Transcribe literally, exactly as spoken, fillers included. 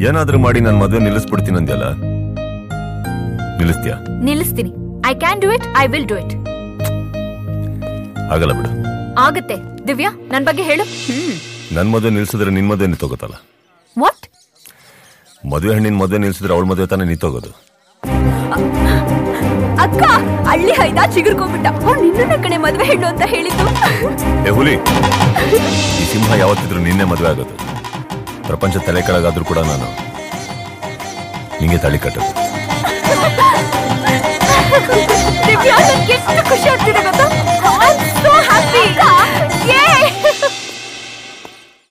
ಏನಾದ್ರೂ ಮಾಡಿ ನನ್ನ ಮದುವೆ ನಿಲ್ಲಿಸ್ಬಿಡ್ತೀನಿ ಅಂದ್ಯಲ್ಲ, ನಿಲ್ಲಿಸ್ತೀಯಾ? ನಿಲ್ಲಿಸ್ತೀನಿ. I can do it. I will do it. ಆಗಲ್ಲ ಬಿಡು. ಆಗತ್ತೆ. ದಿವ್ಯಾ, ನನ್ ಬಗ್ಗೆ ಹೇಳು. ನನ್ ಮದುವೆ ನಿಲ್ಸಿದ್ರೆ ನಿನ್ ಮದುವೆ ನಿಂತೋಗುತ್ತಲ್ಲ. ವಾಟ್? ಮದುವೆ ಹೆಣ್ಣಿನ ಮದುವೆ ನಿಲ್ಸಿದ್ರೆ ಅವಳ ಮದುವೆ ತಾನೇ ನಿಂತೋಗೋದು. ಅಕ್ಕ, ಹಳ್ಳಿ ಹೈದ ಚಿಗುರ್ಕೊಂಡ್ಬಿಟ್ಟ. ಅವ್ನು ನಿನ್ನ ಕಡೆ ಮದುವೆ ಹೆಣ್ಣು ಅಂತ ಹೇಳಿದ್ದು. ಏ ಹುಲಿ, ಈ ಸಿಂಹ ಯಾವತ್ತಿದ್ರು ನಿನ್ನೆ ಮದುವೆ ಆಗೋದು. ಪ್ರಪಂಚ ತಲೆ ಕೆಳಗಾದ್ರೂ ಕೂಡ ನಾನು ನಿಂಗೆ ತಾಳಿ ಕಟ್ಟೋದು. ದಿವ್ಯಾ, ನನಗೆ ಎಷ್ಟು ಖುಷಿ ಆಗ್ತಿದೆ ಗೊತ್ತಾ? I am so happy.